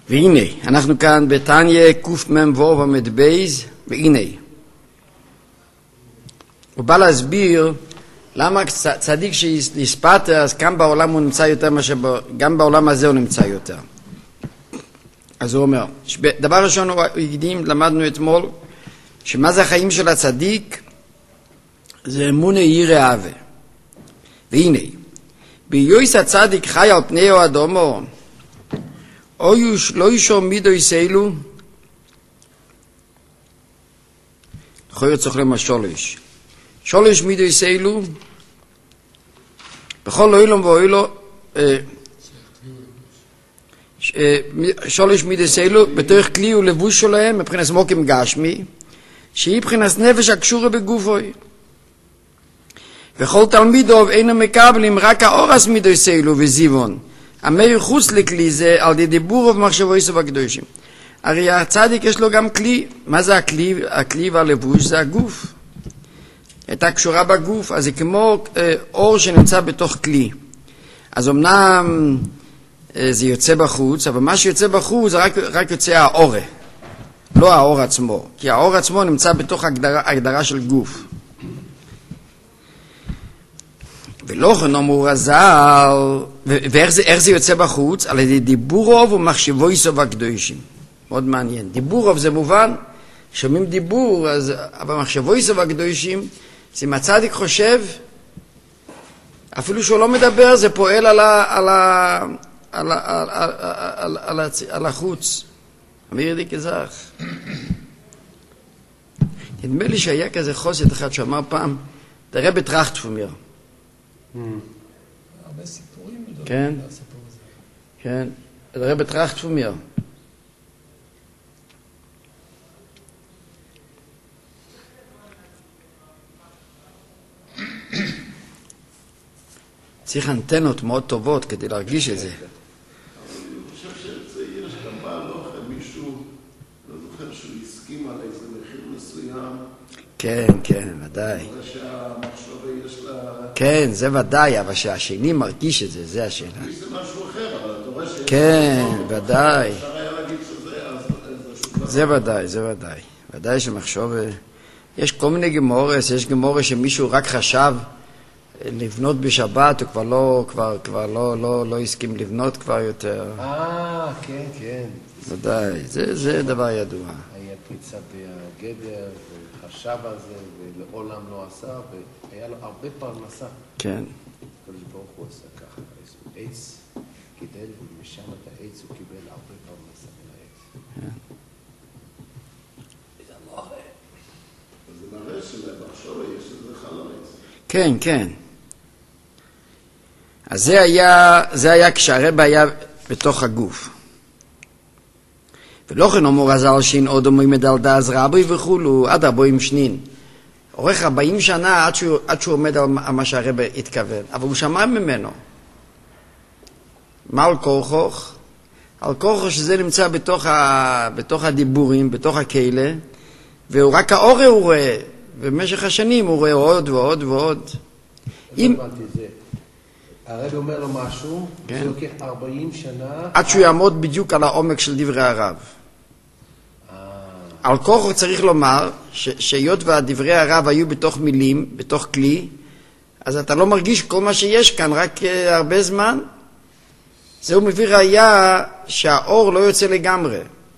והנה, אנחנו כאן בתניא קמ"ו עמוד בייז, והנה. הוא בא להסביר למה צדיק שיספטר, אז גם בעולם הוא נמצא יותר גם בעולם הזה הוא נמצא יותר. אז הוא אומר, דבר ראשון הוא הקדים, למדנו אתמול, שמה זה החיים של הצדיק? זה אמונה יראה אהבה. והנה, ביויס הצדיק חי על פני או אדומו, או לא ישור מידו יסיילו, יכול להיות צריך למה שולש מידו יסיילו, בכל אילום ואילו, שולש מידו יסיילו, בתוך כלי ולבוש שלהם, מבחינת מוקים גשמי, שהיא מבחינת נפש הקשורה בגופוי. וכל תלמידו אינו מקבלים רק האורס מידו יסיילו וזיוון, המאיר חוץ לכלי זה על ידי דיבור ומחשבו יסוף הקדושים. הרי הצדיק יש לו גם כלי. מה זה הכלי? הכלי והלבוש זה הגוף. הייתה קשורה בגוף, אז זה כמו אור שנמצא בתוך כלי. אז אמנם זה יוצא בחוץ, אבל מה שיוצא בחוץ זה רק יוצא האורה, לא האור עצמו, כי האור עצמו נמצא בתוך הגדרה של גוף. ולא אמרו רז"ל, ואיך זה יוצא בחוץ? על ידי דיבורוב ומחשבו יסוף הקדושים. מאוד מעניין. דיבורוב זה מובן, שומעים דיבור, אבל מחשבו יסוף הקדושים, זה אם הצדיק חושב, אפילו שהוא לא מדבר, זה פועל על החוץ. אמיר די כזך. נדמה לי שהיה כזה חוסת אחד שאמר פעם, תראה בטראכט פומיר. הרבה סיפורים מדברים כן, על הסיפור הזה. כן, תראה בטראכט פומיר. צריך אנטנות מאוד טובות כדי להרגיש את זה. אני חושב שיש גם בעל אוכל, מישהו, לא זוכר שהוא הסכים על איזה מחיר מסוים. כן, כן, ודאי. שהמחשבה יש לה... כן, זה ודאי, אבל שהשני מרגיש את זה, זה השאלה. זה משהו אחר, אבל אתה רואה שיש... כן, ודאי. אפשר היה להגיד שזה, אז זה ודאי, זה ודאי. ודאי שמחשוב... יש כל מיני גמורס, יש גמורס שמישהו רק חשב לבנות בשבת, הוא כבר לא הסכים לבנות כבר יותר. כן, כן. ודאי, זה דבר ידוע. היה פריצה בגדר, וחשב על זה, ולעולם לא עשה, והיה לו הרבה פרנסה. כן. הקדוש ברוך הוא עשה ככה, עץ גידל, ומשם את העץ הוא קיבל הרבה פרנסה מן העץ. זה מראה שלמחשבה יש איזה חלומץ. כן, כן. אז זה היה כשהרבא היה בתוך הגוף. ולא כן אומר רז"ל שין עוד אומרים מדלדז רבי וכולו עד 40 שנין. עורך 40 שנה עד שהוא עומד על מה שהרבא התכוון. אבל הוא שמע ממנו. מה על כורחוך? על כורחוך שזה נמצא בתוך הדיבורים, בתוך הכאלה, והוא רק האורה הוא רואה. ובמשך השנים הוא רואה עוד ועוד ועוד. אם... הרב אומר לו משהו, זה לוקח 40 שנה... עד שהוא יעמוד בדיוק על העומק של דברי הרב. על כורחו צריך לומר, שהיות והדברי הרב היו בתוך מילים, בתוך כלי, אז אתה לא מרגיש כל מה שיש כאן, רק הרבה זמן. זהו מביא ראיה שהאור לא יוצא לגמרי.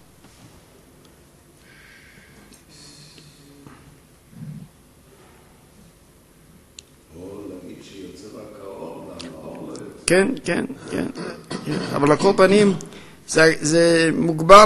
כן, כן, כן, כן. אבל על כל פנים זה מוגבל.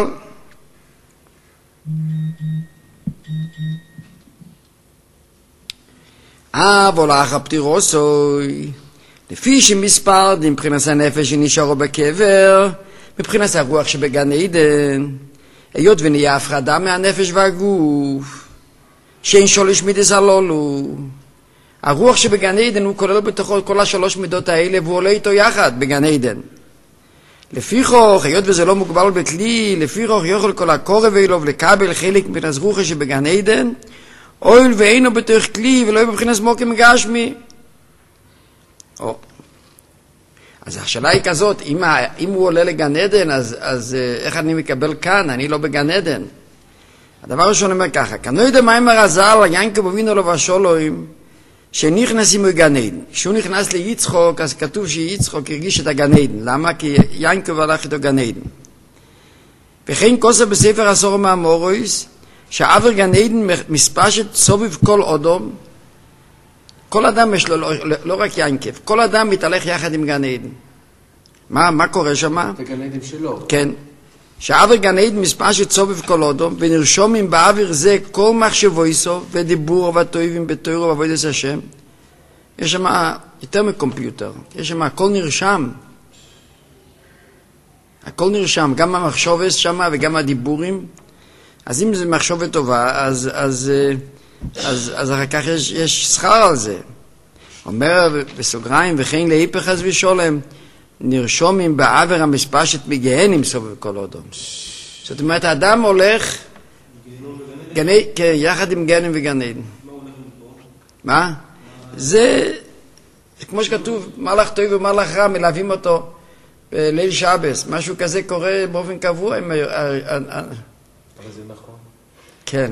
אבל אחר פטירוסוי, לפי שמספר מבחינת הנפש שנשארו בקבר, מבחינת הרוח שבגן עדן, היות ונהיה הפרדה מהנפש והגוף, שאין שולש מידס הלולו, הרוח שבגן עדן הוא כולל בתוכו כל השלוש מידות האלה והוא עולה איתו יחד בגן עדן. לפיכוך, היות וזה לא מוגבל בכלי, לפיכוך יוכל כל הקורב אליו לקבל חלק מן הזרוחה שבגן עדן, אויל ואינו בתוך כלי ולא בבחינת מוקים גשמי. אז השאלה היא כזאת, אם הוא עולה לגן עדן, אז איך אני מקבל כאן? אני לא בגן עדן. הדבר הראשון אומר ככה, כנוי דמיימר הזל, יעקב אבינו לו ושלום, שנכנסים מגן עדן. כשהוא נכנס ליצחוק, אז כתוב שיצחוק הרגיש את הגן עדן. למה? כי יעקב הלך איתו גן עדן. וכן כוסף בספר עשור מהמורויס, שעבר גן עדן מספשת סובב כל אודום, כל אדם יש לו, לא רק יעקב, כל אדם מתהלך יחד עם גן עדן. מה קורה שם? את הגן עדן שלו. כן. שעבר גן עדן מספשת סובב כל אודום, ונרשומים בעבר זה כל מחשבו איסו, ודיבור ותויבים בתוירו ועבודת השם. יש שם יותר מקומפיוטר, יש שם הכל נרשם. הכל נרשם, גם המחשבת שם וגם הדיבורים. אז אם זה מחשבת טובה, אז אחר כך יש שכר על זה. אומר בסוגריים, וכן להיפך אז ושולם, נרשומים בעבר המספשת מגהנים סובב כל אודום. זאת אומרת, האדם הולך יחד עם גהנים וגן עדן. מה? זה כמו שכתוב, מלאך טוב ומלאך רע, מלווים אותו בליל שבס. משהו כזה קורה באופן קבוע. אבל זה נכון. כן,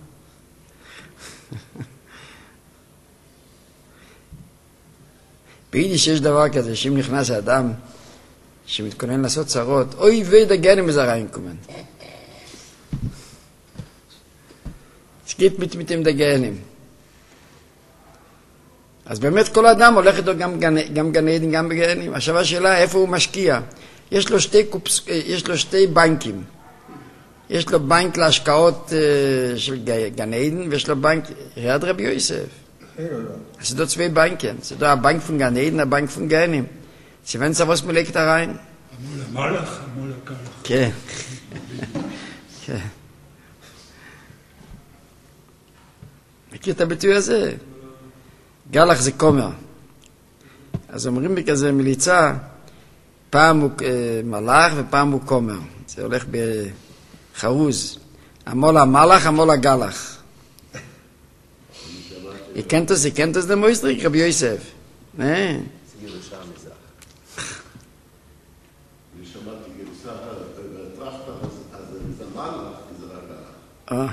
ביידיש יש דבר כזה, שאם נכנס האדם שמתכונן לעשות צרות, אוי ודגן עם איזה ריינקומן. סקיט מתמיתים דגנים. אז באמת כל אדם הולך איתו גם גן עדן, גם בגנים. עכשיו השאלה איפה הוא משקיע. יש לו שתי בנקים. יש לו בנק להשקעות של גן עדן, ויש לו בנק יד רבי יוסף. Es sind da zwei Banken. Es ist da eine Bank von Gan Eden, eine Bank von Gehenim. Sie werden was mir legt da rein? Amol Malach, Amol Galach. כן. כן. מכיר את הביטוי הזה? גלח זה כומר. אז אומרים בכזה מליצה, פעם הוא מלאך ופעם הוא כומר. זה הולך בחרוז. אמול המלאך, אמול הגלח. Ihr kennt das der Moistrik, Rabbi Yosef. זה ירושה המזרח. אני שמעתי גרסה, טרחת, אז זה מלאך, זה רק אני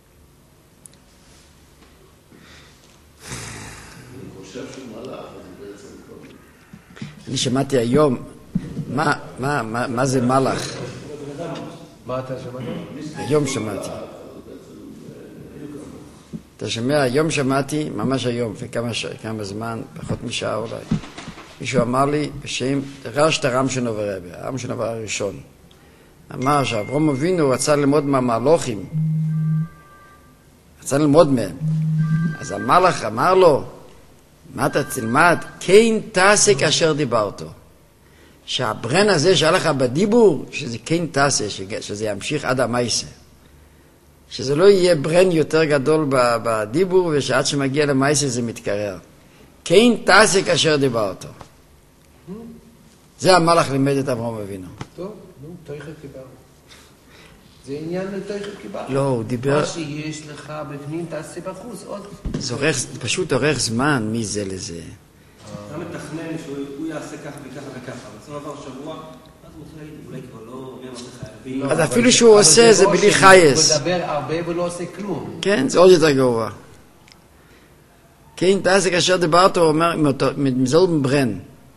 חושב שהוא מלאך, אז זה בעצם כל... אני שמעתי היום, מה זה מלאך? מה אתה שמעת? היום שמעתי. אתה שומע, היום שמעתי, ממש היום, כמה זמן, פחות משעה אולי. מישהו אמר לי בשם רשת הרמשנו ורבי, הרמשנו ורבי הראשון. אמר שאברהם אבינו רצה ללמוד מהמלוכים, רצה ללמוד מהם. אז המלאך אמר לו, מה אתה תלמד? כן תעשה כאשר דיברתו. שהברן הזה שהיה לך בדיבור, שזה כן תעשה, שזה ימשיך עד המייסה. שזה לא יהיה ברן יותר גדול בדיבור, ושעד שמגיע למייסה זה מתקרר. כן תעשה כאשר דיברתו. זה המלאך לימד את אברהם אבינו. טוב, נו, תויכת קיבל. זה עניין לתויכת קיבל. לא, הוא דיבר... מה שיש לך בפנים תעשה בחוץ, עוד... זה פשוט אורך זמן מזה לזה. אתה מתכנן שהוא יעשה ככה וככה וככה, אבל עבר שבוע, אז הוא מתחיל להגיד, אולי כבר לא, מי אמר לך, אז אפילו שהוא עושה זה בלי חייס. הוא מדבר הרבה ולא עושה כלום. כן, זה עוד יותר גרוע. כן, תעשה כאשר דיברתו, הוא אומר, מזול ברן.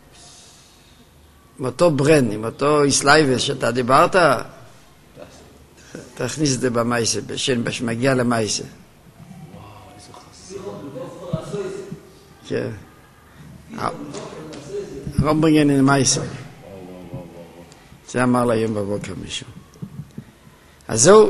עם אותו ברן, עם אותו איסלייבס שאתה דיברת, תכניס את זה במייסה, שמגיע למייסה. כן. רומברגן עם מייסה. זה אמר לה היום בבוקר מישהו. אז זהו,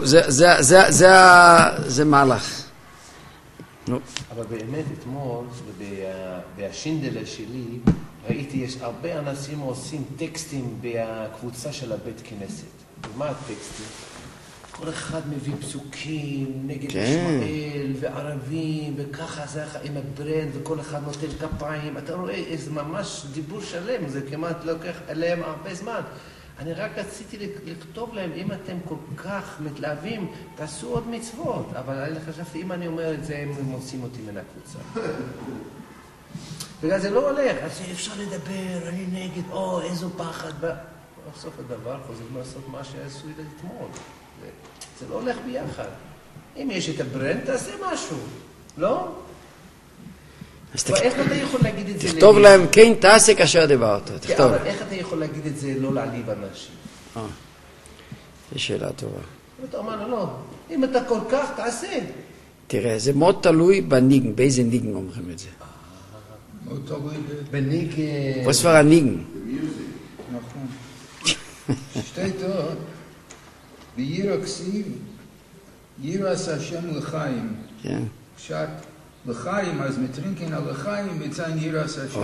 זה מהלך. אבל באמת אתמול, בהשינדלה שלי, ראיתי, יש הרבה אנשים עושים טקסטים בקבוצה של הבית כנסת. ומה הטקסטים? כל אחד מביא פסוקים נגד ישמעאל וערבים, וככה זה עם הברנד, וכל אחד נותן כפיים. אתה רואה איזה ממש דיבור שלם, זה כמעט לוקח עליהם הרבה זמן. אני רק רציתי לכתוב להם, אם אתם כל כך מתלהבים, תעשו עוד מצוות. אבל אני חשבתי, אם אני אומר את זה, הם מוצאים אותי מן הקבוצה. בגלל זה לא הולך, אז אפשר לדבר, אני נגד, איזו פחד. בסוף הדבר חוזרים לעשות מה שעשו אתמול. זה לא הולך ביחד. אם יש את הברנד, תעשה משהו, לא? איך אתה יכול להגיד את זה? תכתוב להם, כן, תעשה כאשר דיברת. תכתוב. אבל איך אתה יכול להגיד את זה לא להעליב אנשים? זו שאלה טובה. אתה אומר לו, לא, אם אתה כל כך, תעשה. תראה, זה מאוד תלוי בניגן, באיזה ניגן אומרים את זה. מאוד תלוי בניגן... פה ספר הניגן. נכון. שתי תאות, בירא כסיב, ירס השם לחיים. כן. פשט לחיים, אז מטרינקין על לחיים, מציין ירס השם.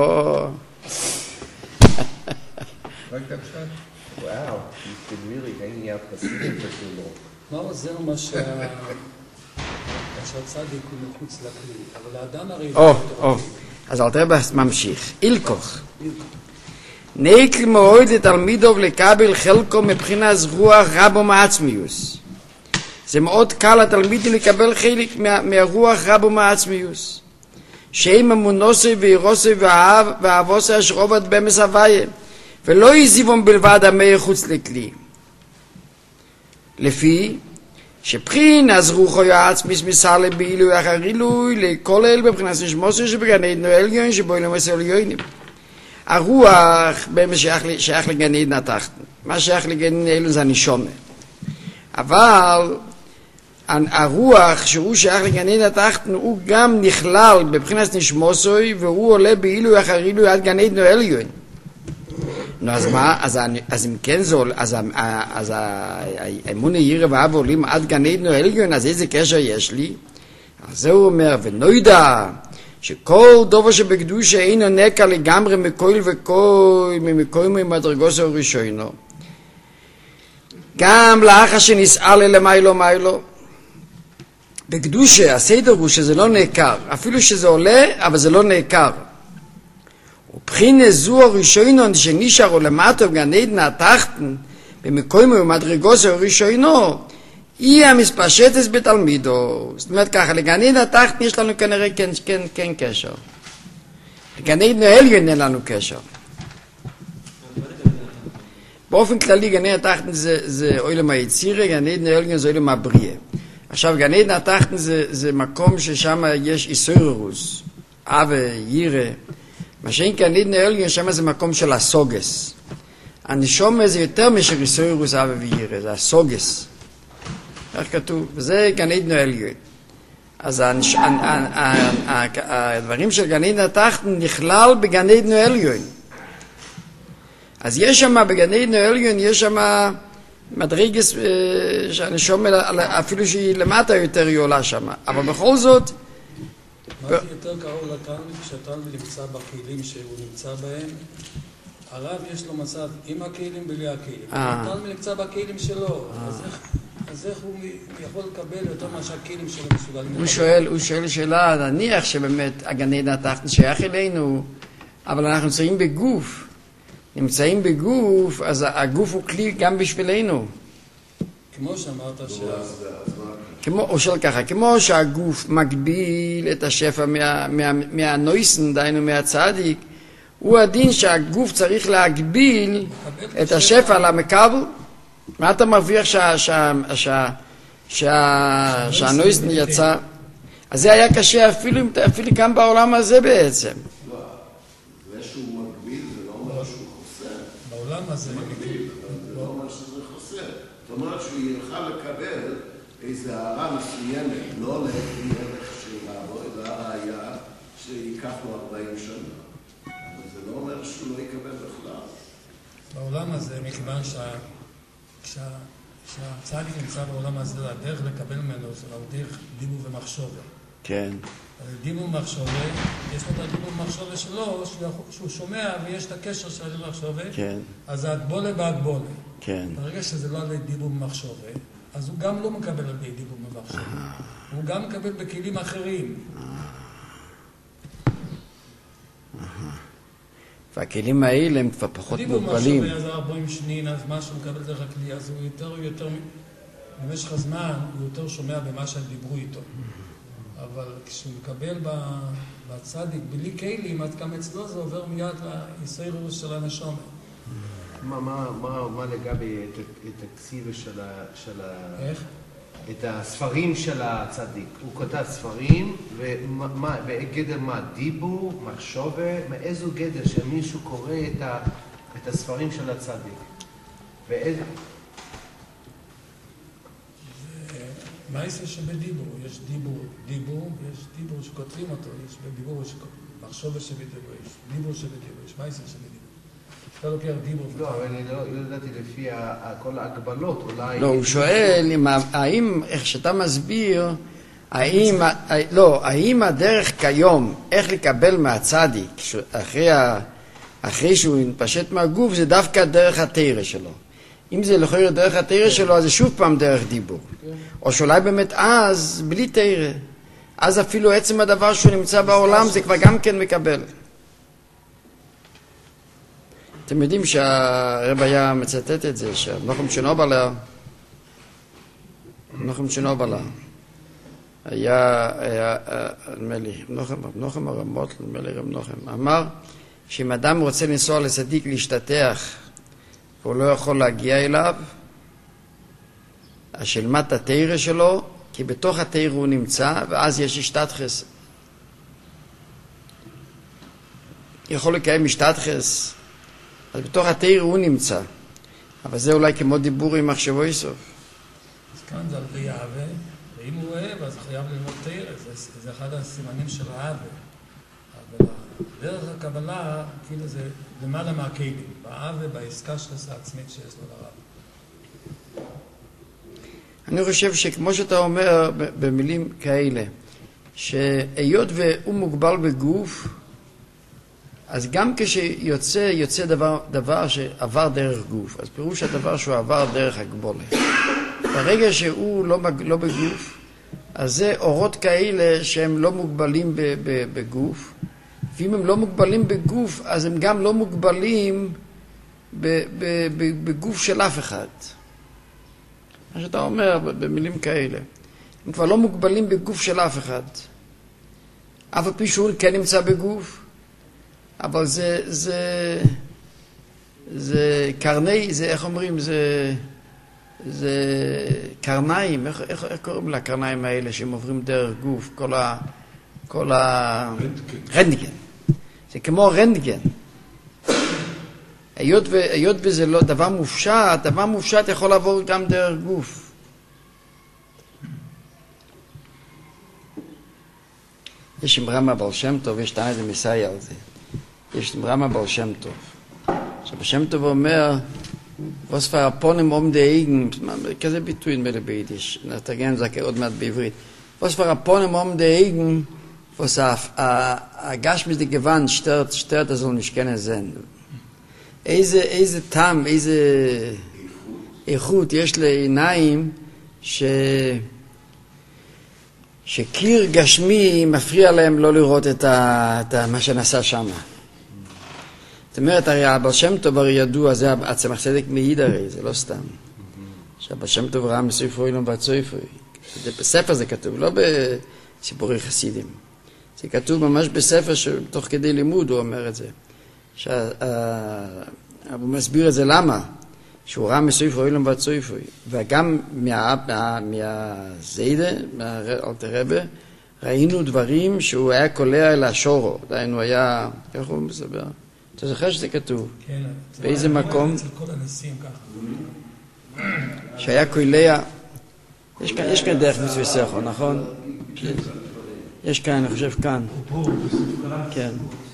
רק את הפשט? וואו, you've been really hanging out Hasidim for too long. מה עוזר מה שהצדיק הוא מחוץ לכלי, אבל האדם הרי... אז אל תראה ממשיך. אילקוך. נקל מאוד לתלמידוב לקבל חלקו מבחינת רוח רבו מעצמיוס. זה מאוד קל לתלמידים לקבל חלק מהרוח רבו מעצמיוס. שאם אמונוסי ואירוסי ואהבוסי אשר עובד במס הוויה, ולא יזיבום בלבד המאיר חוץ לכלי. לפי שבחין אז רוחו יעצמיס מסעלה בעילוי אחר עילוי לכל אל בבחינת נשמוסי שבגן עדנו עליון שבו אילום עשר עליונים. הרוח באמת שייך לגן עדן התחתן. מה שייך לגן עדן אלו זה הנשומה. אבל הרוח שהוא שייך לגן עדן התחתן הוא גם נכלל בבחינת נשמוסי והוא עולה בעילוי אחר עילוי עד גן עדן עליון. נו, אז מה? אז אם כן זו, אז האמון הירא ואהבה עולים עד גן עדן עליון, אז איזה קשר יש לי? אז זה הוא אומר, ונוידע שכל דובר שבקדושה אינו נקע לגמרי מכויל וכויל ממכויל ממדרגוס הראשונו. גם לאחר שנסעל למיילו מיילו. בקדושה הסדר הוא שזה לא נעקר, אפילו שזה עולה, אבל זה לא נעקר. ובחינה זו הראשונון שנשארו למטה בגן עדן התחתן במקום ומדרגוס הראשונו היא המספשטת בתלמידו. זאת אומרת ככה, לגן עדן התחתן יש לנו כנראה כן קשר. לגן עדן העליון אין לנו קשר. באופן כללי גן עדן התחתן זה עולם היצירה, גן עדן העליון זה עולם הבריאה. עכשיו גן עדן התחתן זה מקום ששם יש איסורוס, אהבה, ירא. מה שאין כאן עדן העליון, שם זה מקום של הסוגס. הנשומה זה יותר משל איסורוס אהבה וירא, זה הסוגס. איך כתוב? וזה גן עדן העליון. אז הדברים של גן עדן התחתן נכלל בגן עדן העליון. אז יש שם בגן עדן העליון, יש שם מדרגס שהנשומה אפילו שהיא למטה יותר היא עולה שם. אבל בכל זאת מה זה יותר קרוב לתלמיד, כשהתלמיד נמצא בכלים שהוא נמצא בהם, הרב יש לו מצב עם הכלים בלי הכלים. התלמיד נמצא בכלים שלו, אז איך הוא יכול לקבל יותר מה שהכלים שלו מסוגלים? הוא שואל שאלה, נניח שבאמת הגן עדן התחתן שייך אלינו, אבל אנחנו נמצאים בגוף, אז הגוף הוא כלי גם בשבילנו. כמו שאמרת או של ככה, כמו שהגוף מגביל את השפע מהנויסן, דיינו מהצדיק, הוא הדין שהגוף צריך להגביל את השפע למקבל. מה אתה מרוויח שהנויסן יצא? אז זה היה קשה אפילו גם בעולם הזה בעצם. לא, זה שהוא מגביל זה לא אומר שהוא חוסר. בעולם הזה מגביל, זה לא אומר שזה חוסר. זאת אומרת שהוא ילך לקבל איזו הערה מסוימת, לא לפי ערך של העבודה, היה שייקח לו 40 שנה. אבל זה לא אומר שהוא לא יקבל בכלל. בעולם הזה, מכיוון שהצדיק נמצא בעולם הזה, הדרך לקבל ממנו זה על דרך דיבור ומחשבה. כן. דיבור ומחשבה, יש לו את הדיבור ומחשבה שלו, שהוא שומע ויש את הקשר של הדיבור ומחשבה, כן. אז זה הגבולה בהגבולה. כן. ברגע שזה לא על דיבור ומחשבה, אז הוא גם לא מקבל על דיבור ומחשבה. הוא גם מקבל בכלים אחרים. והכלים האלה הם כבר פחות מוגבלים. דיבור מחשבה, אז 40 שנין, אז מה שהוא מקבל דרך הכלי, אז הוא יותר, במשך הזמן, הוא יותר שומע במה שהם דיברו איתו. אבל כשהוא מקבל בצדיק בלי כלים, עד כמה אצלו זה עובר מיד לישרוס של הנשמה. מה לגבי את הכסיבה של איך? את הספרים של הצדיק? הוא כותב ספרים, בגדר מה? דיבור, מחשבה, מאיזו גדר שמישהו קורא את הספרים של הצדיק? ואיזה... מעשה שבדיבור, יש דיבור, יש דיבור שכותבים אותו, יש בדיבור, מחשבה שבדיבור, יש דיבור שבדיבור, יש מעשה שבדיבור. אתה לוקח דיבור. לא, אבל אני לא ידעתי לפי כל ההגבלות, אולי... לא, הוא שואל, האם, איך שאתה מסביר, האם הדרך כיום, איך לקבל מהצדיק, אחרי שהוא מתפשט מהגוף, זה דווקא דרך התורה שלו. אם זה לא יכול דרך התורה שלו, אז זה שוב פעם דרך דיבור. או שאולי באמת אז, בלי תורה. אז אפילו עצם הדבר שהוא נמצא בעולם, זה כבר גם כן מקבל. אתם יודעים שהרב היה מצטט את זה, שנוחם שנובלה, היה, נדמה לי, נוחם הרמות, נדמה לי רב נוחם, אמר שאם אדם רוצה לנסוע לצדיק להשתתח, והוא לא יכול להגיע אליו, אז שילמד את התורה שלו, כי בתוך התורה הוא נמצא, ואז יש השתתחס. יכול לקיים השתתחס, אז בתוך התורה הוא נמצא. אבל זה אולי כמו דיבור עם מחשבו איסוף. אז כאן זה על די אהבה, ואם הוא אוהב, אז חייב ללמוד תורה. זה אחד הסימנים של האהבה. אבל דרך הקבלה, כאילו זה למעלה מהכלים. באהבה, בעסקה של העצמית שיש לו לרב. אני חושב שכמו שאתה אומר במילים כאלה, שהיות והוא מוגבל בגוף, אז גם כשיוצא דבר שעבר דרך גוף, אז פירוש הדבר שהוא עבר דרך הגבולה. ברגע שהוא לא בגוף, אז זה אורות כאלה שהם לא מוגבלים בגוף, ואם הם לא מוגבלים בגוף, אז הם גם לא מוגבלים בגוף של אף אחד. מה שאתה אומר במילים כאלה. הם כבר לא מוגבלים בגוף של אף אחד. אף הפי שהוא כן נמצא בגוף, אבל זה קרני, זה איך אומרים, זה קרניים, איך קוראים לקרניים האלה שהם עוברים דרך גוף, כל רנטגן. זה כמו רנטגן. היות וזה לא דבר מופשט יכול לעבור גם דרך גוף. יש אמרה מהבעל שם טוב, יש טענה איזה מסייע על זה. יש אמרה מהבעל שם טוב. עכשיו, השם טוב אומר, was für Aponym der Egen, כזה ביטוי נדמה לי ביידיש, נתרגם זה עוד מעט בעברית. was für Aponym der Egen, was הגשמיס די גוון שטרת הזו נשכן זן. איזה טעם, איזה איכות יש לעיניים שקיר גשמי מפריע להם לא לראות את מה שנעשה שם. זאת אומרת, הרי הבעל שם טוב הרי ידוע, זה הצמח צדק מעיד הרי, זה לא סתם. שהבעל שם טוב ראה מספרו אילום והצויפוי. בספר זה כתוב, לא בסיפורי חסידים. זה כתוב ממש בספר שתוך כדי לימוד הוא אומר את זה. הוא מסביר את זה למה. שהוא ראה מספרו אילום והצויפוי. וגם מהזיידה, מהאלטר רבי, ראינו דברים שהוא היה קולע אל השורו. דיינו היה, איך הוא מסבר? אתה זוכר שזה כתוב? כן. באיזה מקום? אצל כל הנשיאים ככה. שהיה קולע, יש כאן דרך מצווה סכו, נכון? יש כאן, אני חושב כאן. כן.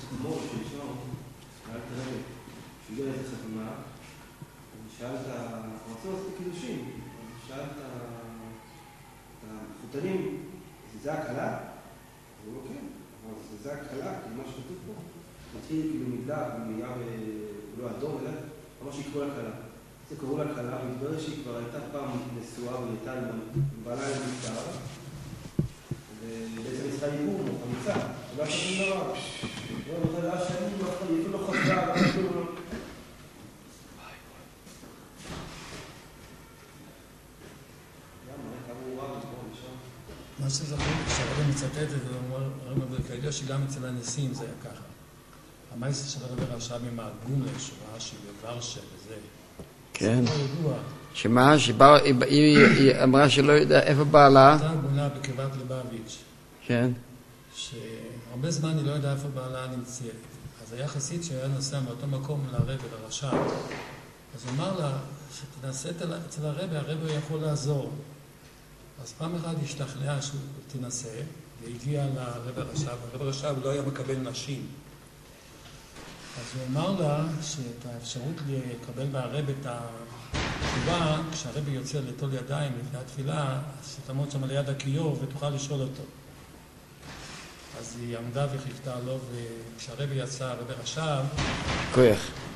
חותנים, זה הקלה? הוא לא כן, אבל זה הקלה, כי מה שכתוב פה, מתחיל כאילו מידה, מידה ולא אדום, אלא ממש יקראו לה קלה. זה קראו לה קלה, ומתברר שהיא כבר הייתה פעם נשואה והייתה עם בעלה עם נפטר, ובעצם יצאה ייבום, או חמיצה, ולא עשה שום דבר. לא, לא יודע שאני אפילו לא חזרה, אפילו לא... מה שזכור, כשהרבא מצטט את זה, הוא אומר, הרבא בקהיליה שגם אצל הניסים זה היה ככה. המייסר של הרבא רש"ב עם הגומלה, שואה שבוורשה וזה. כן. זה לא ידוע. שמה? היא אמרה שלא יודע איפה בעלה? הייתה עגונה בקרבת ליבוביץ'. כן. שהרבה זמן היא לא יודעה איפה בעלה נמצאת. אז היה חסיד שהיה נוסע מאותו מקום לרבא, לרש"ב. אז הוא אמר לה, שתנסה אצל הרבא, הרבא יכול לעזור. אז פעם אחת השתכנעה שהוא תנסה, והגיע לרבא רש"ב. הרבא רש"ב לא היה מקבל נשים. אז הוא אמר לה שאת האפשרות לקבל מהרבא את התשובה, כשהרבא יוצא לטול ידיים לפני התפילה, אז שתעמוד שם ליד הכיור ותוכל לשאול אותו. אז היא עמדה וחיכתה לו, וכשהרבא יצא, הרבא רש"ב, כוח.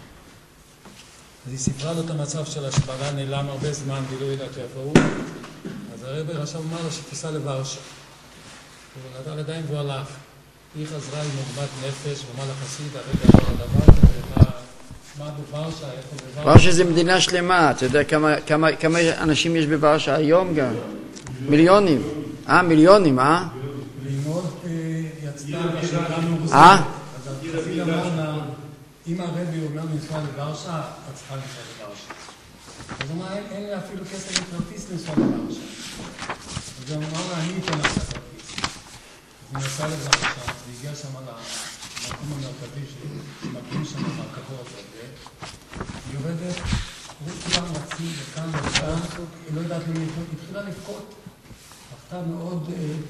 אז היא סיפרה לו את המצב שלה, שבעלה נעלם הרבה זמן והיא לא יודעת איפה הוא. אז הרבא רש"ב אמר לה שתיסע לוורשה. הוא נתן ידיים והוא הלך. היא חזרה עם עוגמת נפש, ואמר לחסיד, הרבא אמר לדבר כזה, מה בוורשה, איפה בוורשה? ורשה זה מדינה שלמה, אתה יודע כמה אנשים יש בוורשה היום גם? מיליונים. מיליונים, והיא מאוד יצאה בשאלה מרוסה. אז החסיד אמר לה, אם הרבי אומר לנסוע לוורשה, את צריכה לנסוע לוורשה. אז הוא אמר, אין לי אפילו כסף לכרטיס לנסוע לוורשה. אז הוא אמר לה, אני אתן לך כרטיס. אז היא נסעה לוורשה, והגיעה שם למקום המרכזי שמגיעים שם מהרכבות. היא עובדת, כולם רצים וכאן וכאן, היא לא יודעת למי, היא התחילה לבכות. בכתה מאוד,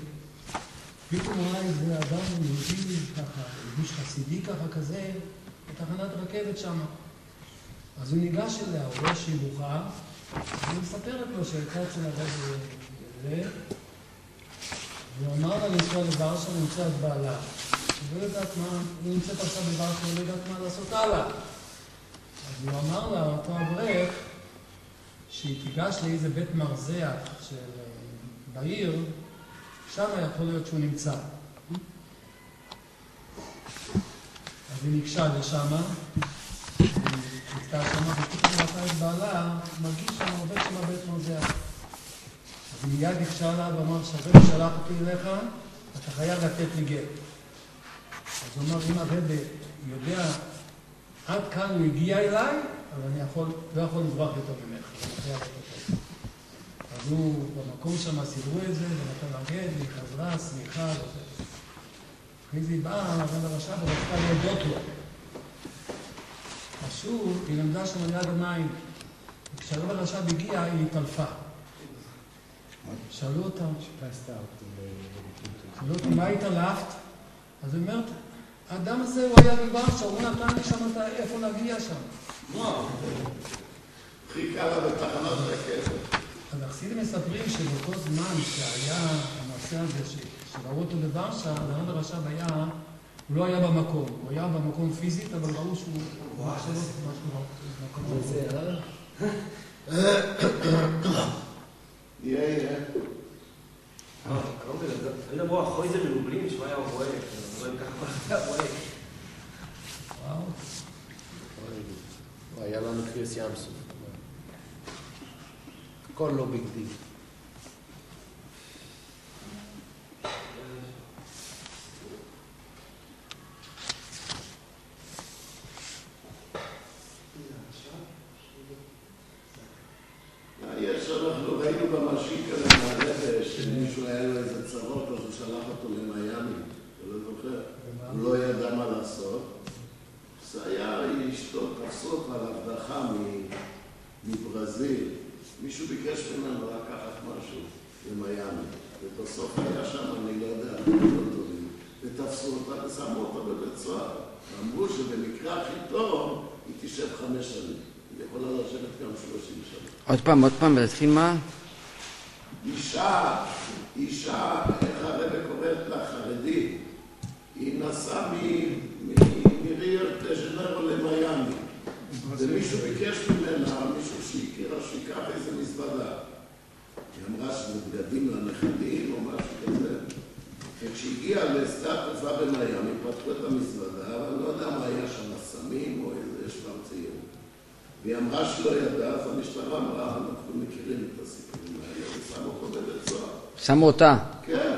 פתאום ראה איזה אדם יהודי ככה, יהודי חסידי ככה כזה, בתחנת רכבת שם. אז הוא ניגש אליה, הוא רואה שהיא בוכה, והיא מספרת לו שהייתה אצל הרב זה, והוא אמר לה לנסוע לוורשה ונמצא את בעלה. היא לא יודעת מה, היא נמצאת עכשיו בוורשה, היא לא יודעת מה לעשות הלאה. אז הוא אמר לה, אותו אברך, שהיא תיגש לאיזה בית מרזח של בעיר, שם יכול להיות שהוא נמצא. אז היא ניגשה לשם, היא נקטעה שם, ופתאום ראתה את בעלה, מרגיש שם עובד של הבית מרזח. אז היא מיד ניגשה לה ואמר, שהרבא שלח אותי אליך, אתה חייב לתת לי גט. אז הוא אמר, אם הרבא יודע, עד כאן הוא הגיע אליי, אבל אני לא יכול לברוח יותר ממך, אני חייב אותו. אז הוא במקום שם סידרו את זה, ונתן לה גט, והיא חזרה, סליחה, אחרי זה היא באה, הרבא רש"ב, ורצתה להודות לו. אז שוב, היא למדה שם על יד המים. וכשהרבא רש"ב הגיע, היא התעלפה. שאלו אותה, מה התעלפת? אז היא אומרת, האדם הזה הוא היה בוורשה, הוא נתן לי שם איפה להגיע שם. חיכה לה בתחנת רכבת. אז החסידים מספרים שבאותו זמן שהיה המעשה הזה, שראו אותו בוורשה, הרבא רש"ב היה, הוא לא היה במקום. הוא היה במקום פיזית, אבל ראו שהוא חושב משהו במקום. זה יהיה. אני אמרו, אחרי זה מלובלין, שמה היה רואה, אני רואה ככה, היה רואה. וואו. היה לנו קריאס ים סוף. הכל לא ביג דיל. אנחנו ראינו במשיק על המערב שמישהו היה לו איזה צרות, אז הוא שלח אותו למיימי, אתה לא זוכר? הוא לא ידע מה לעשות. זה היה אשתו, תפסו אותה להבדחה מברזיל. מישהו ביקש ממנו לקחת משהו למיימי. ובסוף היה שם, אני לא יודע, לא טובים. ותפסו אותה ושמו אותה בבית סוהר. אמרו שבמקרה הכי טוב היא תשב 5 שנים. היא יכולה לשבת גם 30 שנים. עוד פעם, ולהתחיל מה? אישה, איך הרבא קוראת לה חרדית, היא נסעה מריו דה ז'נרו למיימי. ומישהו ביקש ממנה, מישהו שהכירה שיקח איזה מזוודה. היא אמרה שזה בגדים לנכדים או משהו כזה. וכשהגיעה לשדה התעופה במיימי, פתחו את המזוודה, אבל לא יודע מה היה שם, סמים או איזה שבב צעיר. והיא אמרה שלא ידעה, אז המשטרה אמרה, אנחנו מכירים את הסיפורים האלה, ושמו אותו בבית סוהר. שמו אותה? כן,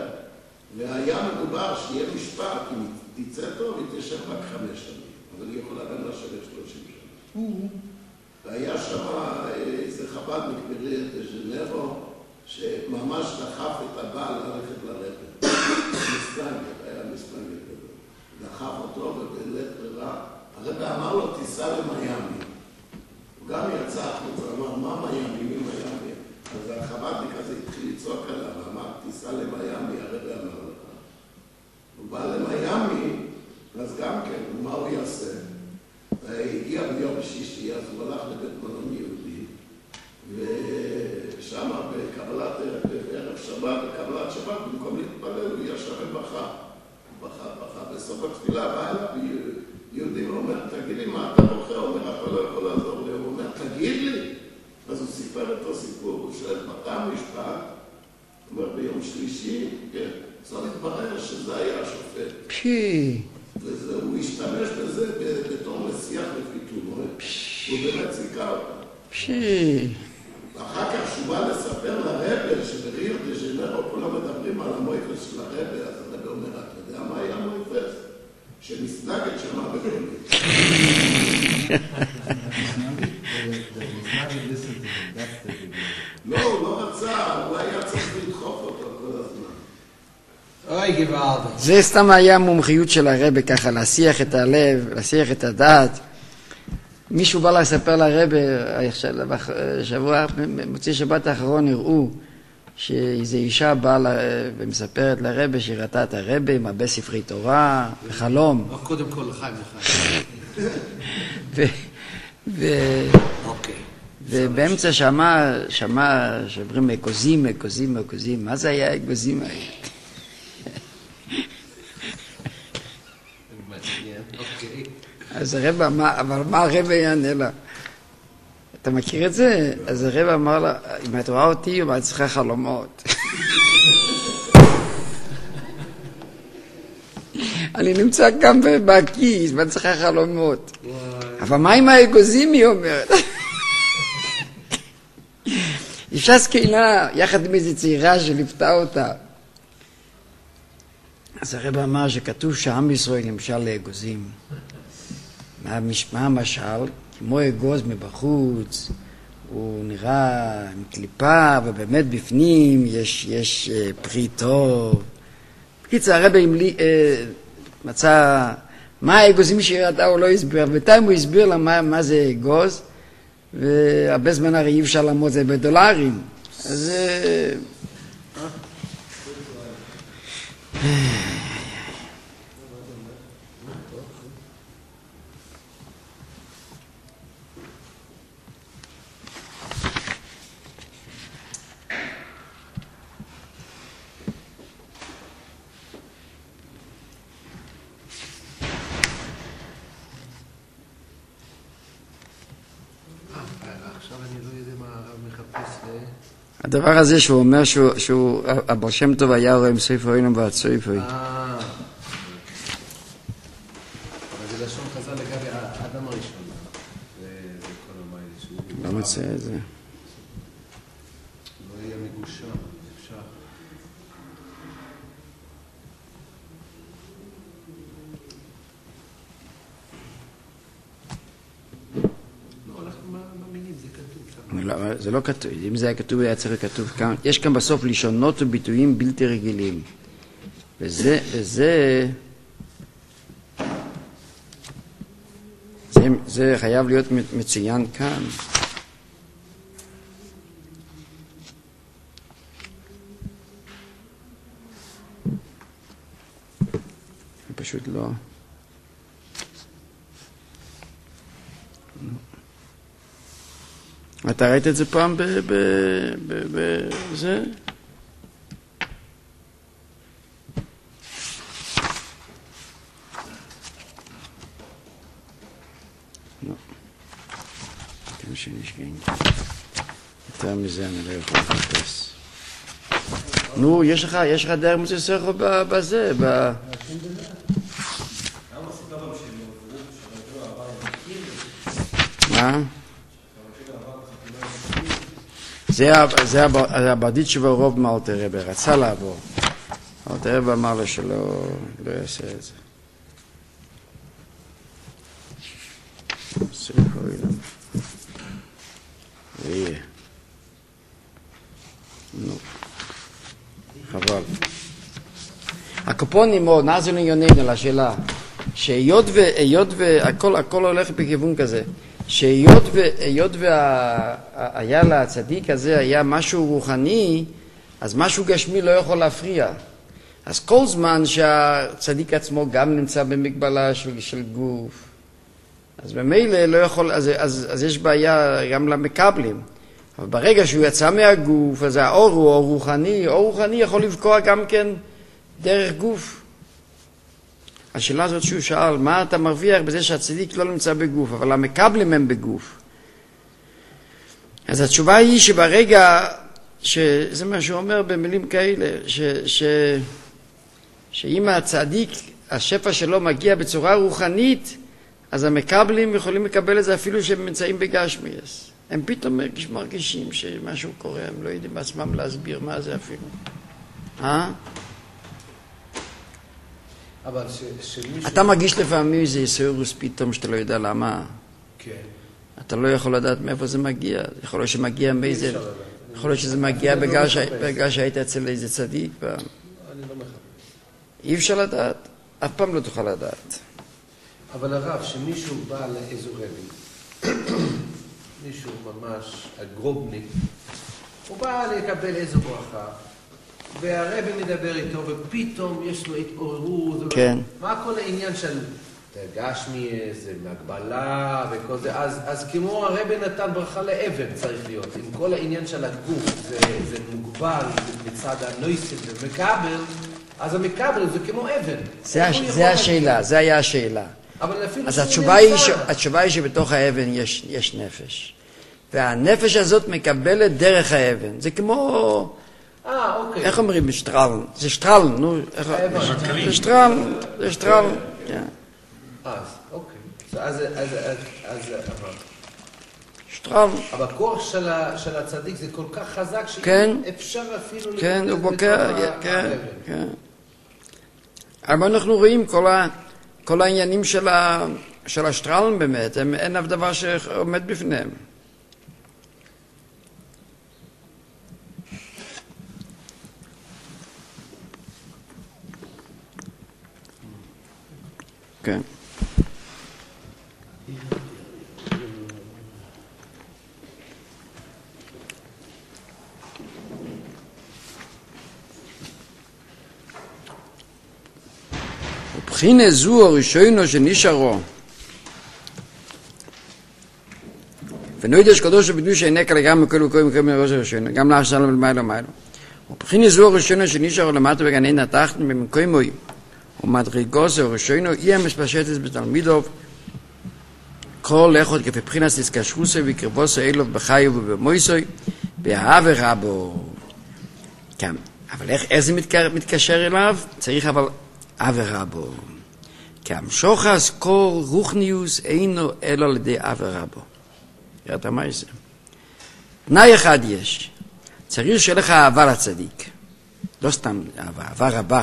שם איזה חב"דניק מריו דה ז'נרו, שממש דחף את הבעל ללכת לרבע. מסטנגר, היה מסטנגר גדול. דחף אותו ובלית ברירה. הרבע אמר לו, תיסע למיאמי. הוא גם יצא החוצה, אמר, מה מיאמי? מי מיאמי? אז החב"דניק הזה התחיל לצעוק עליו, אמר, תיסע למיאמי, הרבע אמר לך. הוא בא למיאמי, אז גם כן, מה הוא יעשה? הגיע ביום שישי, אז הוא הלך לבית מלון יהודי, ושם בקבלת ערב שבת, בקבלת שבת, במקום להתפלל, הוא ישב ובכה. בכה. בסוף התפילה בא אליו יהודי ואומר, תגיד לי מה אתה בוכה? הוא אומר, אתה לא יכול לעזור לי. הוא אומר, תגיד לי. אז הוא סיפר את הסיפור, הוא שואל, מתי המשפט? הוא אומר, ביום שלישי, כן. צריך להתברר שזה היה השופט. הוא השתמש בזה בתור מסיח לפיתומו. הוא באמת זיקה אותה. ואחר כך שהוא בא לספר לרבל שבריו דה ז'נרו כולם מדברים על המויפס של הרבל, אז הרבל אומר, אתה יודע מה היה המויפס? שמסנגת שמה בקולית. לא, הוא לא רצה, הוא היה צריך לדחוף אותו כל הזמן. אוי גוואלד. זה סתם היה מומחיות של הרבי, ככה להסיח את הלב, להסיח את הדעת. מישהו בא לספר לרבי, שבוע, מוצאי שבת האחרון הראו שאיזו אישה באה ומספרת לרבי שהיא ראתה את הרבי עם הרבה ספרי תורה, בחלום. קודם כל לחיים ובאמצע שמע שאומרים אגוזים, מה זה היה אגוזים האלה? אז הרב אמר, אבל מה הרב יענה לה? אתה מכיר את זה? אז הרב אמר לה, אם את רואה אותי, אני צריכה חלומות. אני נמצא גם בכיס, ואני צריכה חלומות. אבל מה עם האגוזים, היא אומרת? אישה זקנה, יחד עם איזו צעירה שליוותה אותה. אז הרב אמר שכתוב שעם ישראל נמשל לאגוזים. מה המשל? כמו אגוז מבחוץ, הוא נראה עם קליפה, ובאמת בפנים יש פרי טוב. בקיצור, הרב מצא מה האגוזים שירדה, הוא לא הסביר. בינתיים הוא הסביר לה מה זה אגוז, והרבה זמן הרי אי אפשר לעמוד זה בדולרים. אז הדבר הזה שהוא אומר שהוא הבר שם טוב היה רואה עם ספר אינם והצויפוי. אבל זה לשון חז"ל לגבי האדם הראשון. זה כל המייל שהוא... לא מצא את זה. לא יהיה מגושר, אפשר. זה לא כתוב, אם זה היה כתוב, היה צריך לכתוב כאן. יש כאן בסוף לשונות וביטויים בלתי רגילים. זה חייב להיות מצוין כאן. פשוט לא. אתה ראית את זה פעם בזה? לא. כן שנשגעים. יותר מזה אני לא יכול לחפש. נו, יש לך דרך מוצא סרחו בזה, מה? זה הבדית שבו רוב מאלתר רבי רצה לעבור. אלתר רבי אמר לו שלא יעשה את זה. סליחה אילם. נו, חבל. הקופונים מאוד, נעזו לענייננו לשאלה, שהיות והכל הולך בכיוון כזה, שהיות והיה לצדיק הזה היה משהו רוחני, אז משהו גשמי לא יכול להפריע. אז כל זמן שהצדיק עצמו גם נמצא במגבלה של גוף, אז במילא לא יכול, אז יש בעיה גם למקבלים. אבל ברגע שהוא יצא מהגוף, אז האור הוא אור רוחני, אור רוחני יכול לפגוע גם כן דרך גוף. השאלה הזאת שהוא שאל, מה אתה מרוויח בזה שהצדיק לא נמצא בגוף, אבל המקבלים הם בגוף. אז התשובה היא שברגע, שזה מה שהוא אומר במילים כאלה, שאם הצדיק, השפע שלו מגיע בצורה רוחנית, אז המקבלים יכולים לקבל את זה אפילו שהם נמצאים בגשמיאס. הם פתאום מרגישים שמשהו קורה, הם לא יודעים בעצמם להסביר מה זה אפילו. אבל שמישהו... אתה מרגיש לפעמים איזה יסוירוס פתאום שאתה לא יודע למה. כן. אתה לא יכול לדעת מאיפה זה מגיע. יכול להיות שמגיע מאיזה... יכול להיות שזה מגיע בגלל שהיית אצל איזה צדיק. אני לא מחבר. אי אפשר לדעת. אף פעם לא תוכל לדעת. אבל הרב, שמישהו בא לאיזו רבי, מישהו ממש הגרובניק, הוא בא לקבל איזו ברכה, והרבי מדבר איתו, ופתאום יש לו התעוררות. כן. מה כל העניין של גשמי, זה מהגבלה וכל זה? אז כמו הרבי נתן ברכה לאבן צריך להיות. עם כל העניין של הגוף, זה מוגבל מצד הנויסים ומקבל, אז המקבל זה כמו אבן. זה השאלה, זה היה השאלה. אז התשובה היא שבתוך האבן יש נפש. והנפש הזאת מקבלת דרך האבן. זה כמו... אוקיי. איך אומרים? שטרל. זה שטרל, נו. זה שטרל, זה שטרל. אוקיי. אז שטרל. אבל הכוח של הצדיק זה כל כך חזק שאפשר אפילו... כן, הוא בוקר, כן. אבל אנחנו רואים כל העניינים של השטרלן באמת, אין אף דבר שעומד בפניהם. כן. ובחינה זו הראשונו שנשארו ונוידש קדוש ובדוש הענק לגמרי מכל וכל מכל מראש הראשונו גם לאחר למעלה ומעלה ובחינה זו הראשונו שנשארו למטה בגנן התחתן במקומוי ומדרגוס הראשונו אי המספשטת בתלמידוב כל לכות כפי בחינס תזקשרוסי וקרבוסי אילוב בחיוב ובמויסוי באהבה רבו אבל איך זה מתקשר אליו? צריך אבל אהבה רבו כי המשוחס כל רוחניוס אינו אלא על ידי אהבה רבו יראת מה זה? תנאי אחד יש צריך שיהיה לך אהבה לצדיק לא סתם אהבה רבה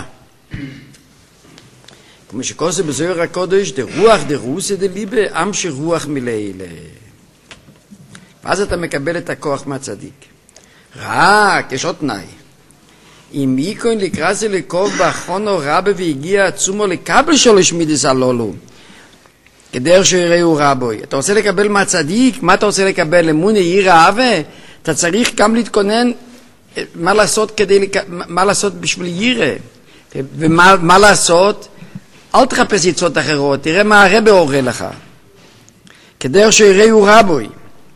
כמו שכוסה בזוהר הקודש דרוח דרוסה דליבה עם שרוח מלילה ואז אתה מקבל את הכוח מהצדיק רק יש עוד תנאי אם איקון לקרסי לקוב באחרונו רבה והגיע עצומו לקבל שלוש מידס הלולו כדרך שיראו רבוי אתה רוצה לקבל מהצדיק מה אתה רוצה לקבל אמונה יראה אהבה אתה צריך גם להתכונן מה לעשות בשביל יראה ומה לעשות אל תחפש יצאות אחרות תראה מה הרב הורה לך כדרך שיראו רבוי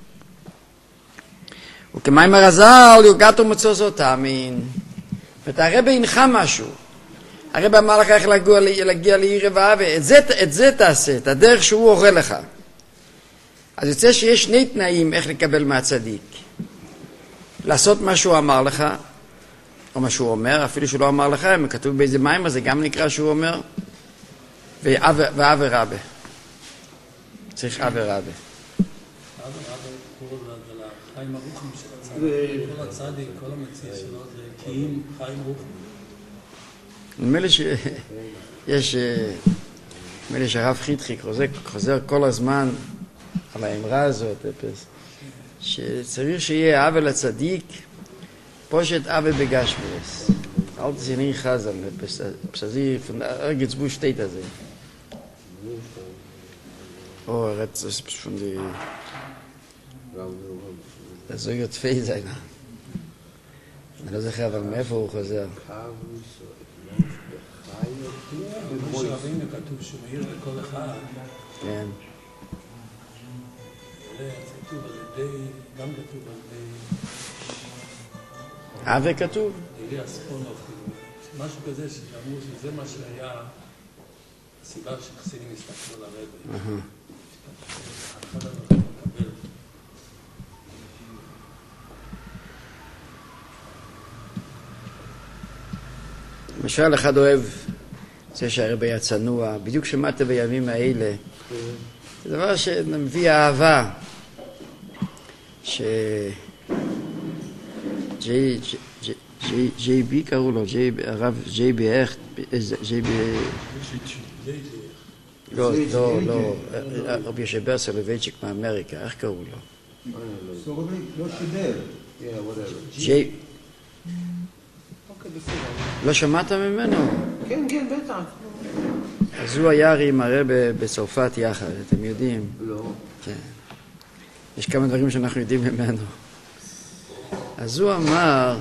וכמיים הרזל יוגעתו מצוא זאת אמין ואתה הרב הנחה משהו הרב אמר לך איך להגיע לעיר ואהבה את זה תעשה את הדרך שהוא הורה לך אז יוצא שיש שני תנאים איך לקבל מהצדיק לעשות מה שהוא אמר לך או מה שהוא אומר אפילו שהוא לא אמר לך אם כתוב באיזה מים אז זה גם נקרא שהוא אומר ואהבה רבה צריך אהבה רבה אהבה רבה קורא לחיים הרוחים של הצדיק כל הצדיק, כל המציע שלו זה קיים חיים רוחים נדמה לי שיש נדמה לי שהרב חידחיק חוזר כל הזמן על האמרה הזאת שצריך שיהיה אהבה לצדיק פושט אבי בגשמיאס. Alte sind in Chazal, Psazir, von der Ergetsbuch steht das. Oh, das ist von die... Das soll jetzt viel sein. אני לא זוכר, אבל מאיפה הוא חוזר? במשה רבינו כתוב שהוא מעיר לכל אחד. כן. כתוב על ידי, גם כתוב על ידי... אבי כתוב? אלי אספונוב, משהו כזה שאמרו שזה מה שהיה הסיבה שחסידים הסתכלו על הרבי. אחד הדברים מקבל. למשל, אחד אוהב זה שהרבי היה צנוע, בדיוק שמעת בימים האלה. זה דבר שמביא אהבה, ג'יי בי קראו לו, הרב ג'יי בי איך, לא, רבי ישבר סולובייצ'יק מאמריקה, איך קראו לו? לא שידר. ג'יי... לא שמעת ממנו? כן, כן, בטח. אז הוא היה עם הרבי בצרפת יחד, אתם יודעים? לא. כן. יש כמה דברים שאנחנו יודעים ממנו. אז הוא אמר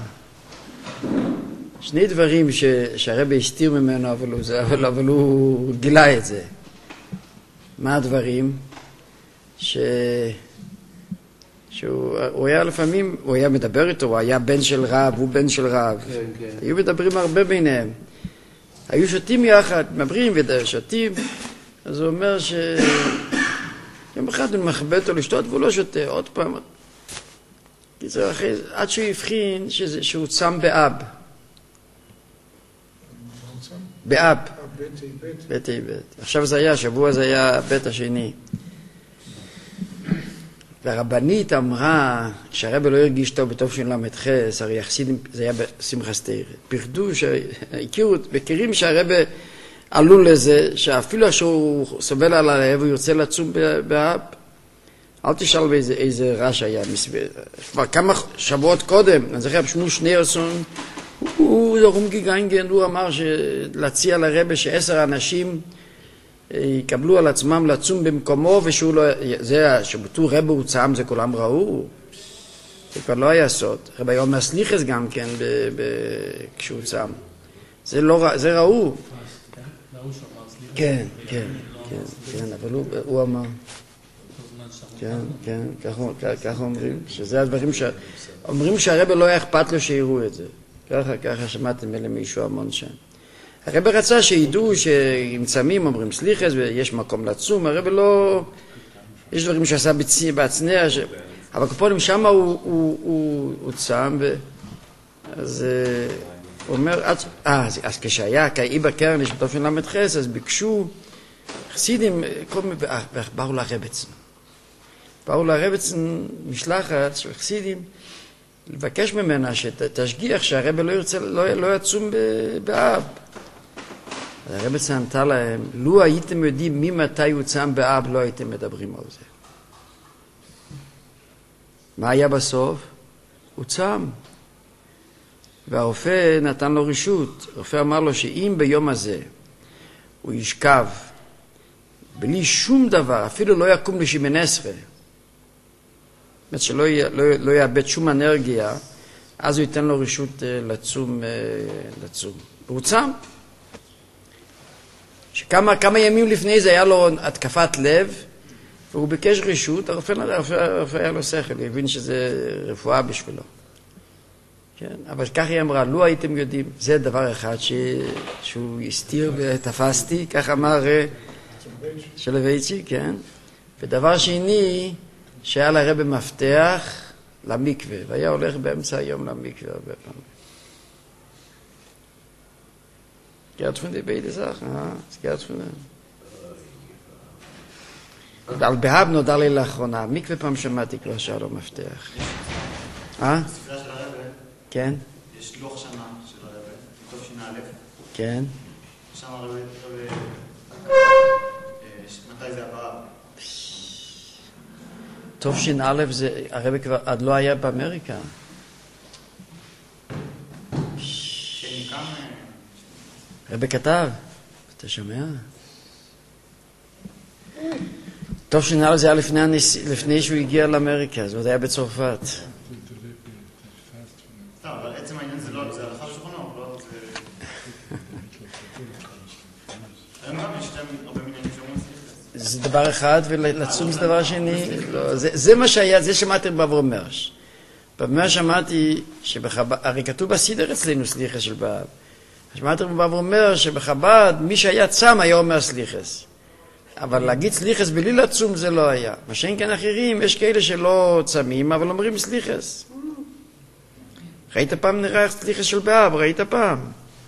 שני דברים שהרבי הסתיר ממנו, אבל הוא גילה את זה. מה הדברים? שהוא היה לפעמים, הוא היה מדבר איתו, הוא היה בן של רב, הוא בן של רב. כן, כן. היו מדברים הרבה ביניהם. היו שותים יחד, מדברים ושותים. אז הוא אומר יום אחד הוא מכבה אותו לשתות והוא לא שותה, עוד פעם. עד שהוא הבחין שהוא צם באב. באב. בית איבט. עכשיו זה היה, השבוע זה היה בית השני. והרבנית אמרה שהרבי לא הרגיש טוב בטוב של למדך, הרי יחסידים, זה היה בשמחת תורה. פחדו, מכירים שהרבי עלול לזה, שאפילו שהוא סובל על הרעב, הוא ירצה לצום באב. אל תשאל באיזה רעש היה. כבר כמה שבועות קודם, אני זוכר, בשנו שניארסון, הוא רומגי גיינגן, הוא אמר להציע לרבי ש10 אנשים יקבלו על עצמם לצום במקומו, ושהוא לא... זה, שבתור רבי הוא צם, זה כולם ראו. זה כבר לא היה סוד. רבי היה אומר סליחס גם כן כשהוא צם. זה לא... זה ראו. כן, כן, כן, אבל הוא אמר... כן, כן, ככה אומרים, שזה הדברים אומרים שהרבי לא היה אכפת לו שיראו את זה. ככה שמעתם אלה מישהו המון שם. הרבי רצה שידעו שאם צמים אומרים סליחס ויש מקום לצום, הרבי לא... יש דברים שעשה בהצנע, אבל כפונים שם הוא צם, אז הוא אומר, אז כשהיה קאי בקרן יש בתופן למד חס, אז ביקשו חסידים, באו לרבצן. באו לרבצן משלחת של חסידים, לבקש ממנה שתשגיח שהרבי לא ירצה, לא יצום באב. הרבי צנתה להם, לו הייתם יודעים ממתי הוא צם באב, לא הייתם מדברים על זה. מה היה בסוף? הוא צם. והרופא נתן לו רשות. הרופא אמר לו שאם ביום הזה הוא ישכב בלי שום דבר, אפילו לא יקום לשמנסרה, זאת אומרת שלא יאבד שום אנרגיה, אז הוא ייתן לו רשות לצום. והוא צם. שכמה ימים לפני זה היה לו התקפת לב, והוא ביקש רשות, הרופא היה לו שכל, הוא הבין שזה רפואה בשבילו. כן? אבל כך היא אמרה, לו הייתם יודעים, זה דבר אחד שהוא הסתיר ותפסתי, כך אמר סולובייצ'יק, כן? ודבר שני, שהיה לרבי מפתח למקווה, והיה הולך באמצע היום למקווה הרבה פעמים. Gerd von die beide Sachen, es gerd von על בהב נודע לי לאחרונה, מקווה פעם שמעתי כבר שהיה לו מפתח. בספרייה של הרבי, כן? יש לוח שנה של הרבי, טוב שנה א'. כן? שם הרבי, מתי זה הבא? טוב שנה א', הרבי כבר עד לא היה באמריקה. רבי כתב, אתה שומע? טוב שנראה זה היה לפני שהוא הגיע לאמריקה, זאת היה בצרפת. אבל עצם העניין זה לא, זה הלכה שולחן אורוך, לא? היום גם יש הרבה מינים שאומרים סליחס. זה דבר אחד, ולצום זה דבר שני. זה מה שהיה, זה שמעתי באברהם מרש. באברהם שמעתי הרי כתוב בסידר אצלנו סליחס של באב. שמעתי באברהם מרש שבחב"ד מי שהיה צם היה אומר סליחס. אבל להגיד סליחס בלי לצום זה לא היה. מה שאין כאן אחרים, יש כאלה שלא צמים, אבל אומרים סליחס. ראית פעם נראה סליחס של באב? ראית פעם?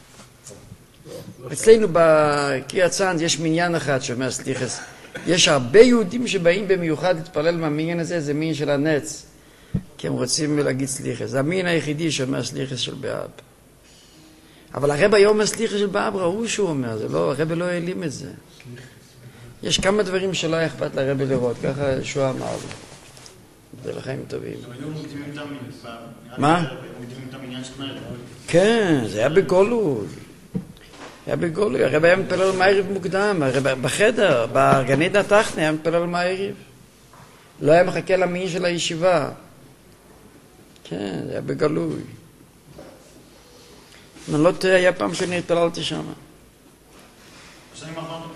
אצלנו בקריאת צאנז יש מניין אחד שאומר סליחס. יש הרבה יהודים שבאים במיוחד להתפלל מהמניין הזה, זה מין של הנץ. כי הם רוצים להגיד סליחס. זה המין היחידי שאומר סליחס של באב. אבל הרב היום אומר סליחס של באב, ראו שהוא אומר, זה לא, הרב לא העלים את זה. יש כמה דברים שלא היה אכפת לרב לראות, ככה ישוע אמר לו. זה לחיים טובים. היום מקדימים את המניין. מה? מקדימים את המניין של מרד. כן, זה היה בגולוי. היה בגולוי, הרב היה מתפלל מערב מוקדם, בחדר, בגן עדן התחתון היה מתפלל מערב. לא היה מחכה למין של הישיבה. כן, זה היה בגלוי. אם אני לא טועה, היה פעם שאני התפללתי שם. בשנים האחרונות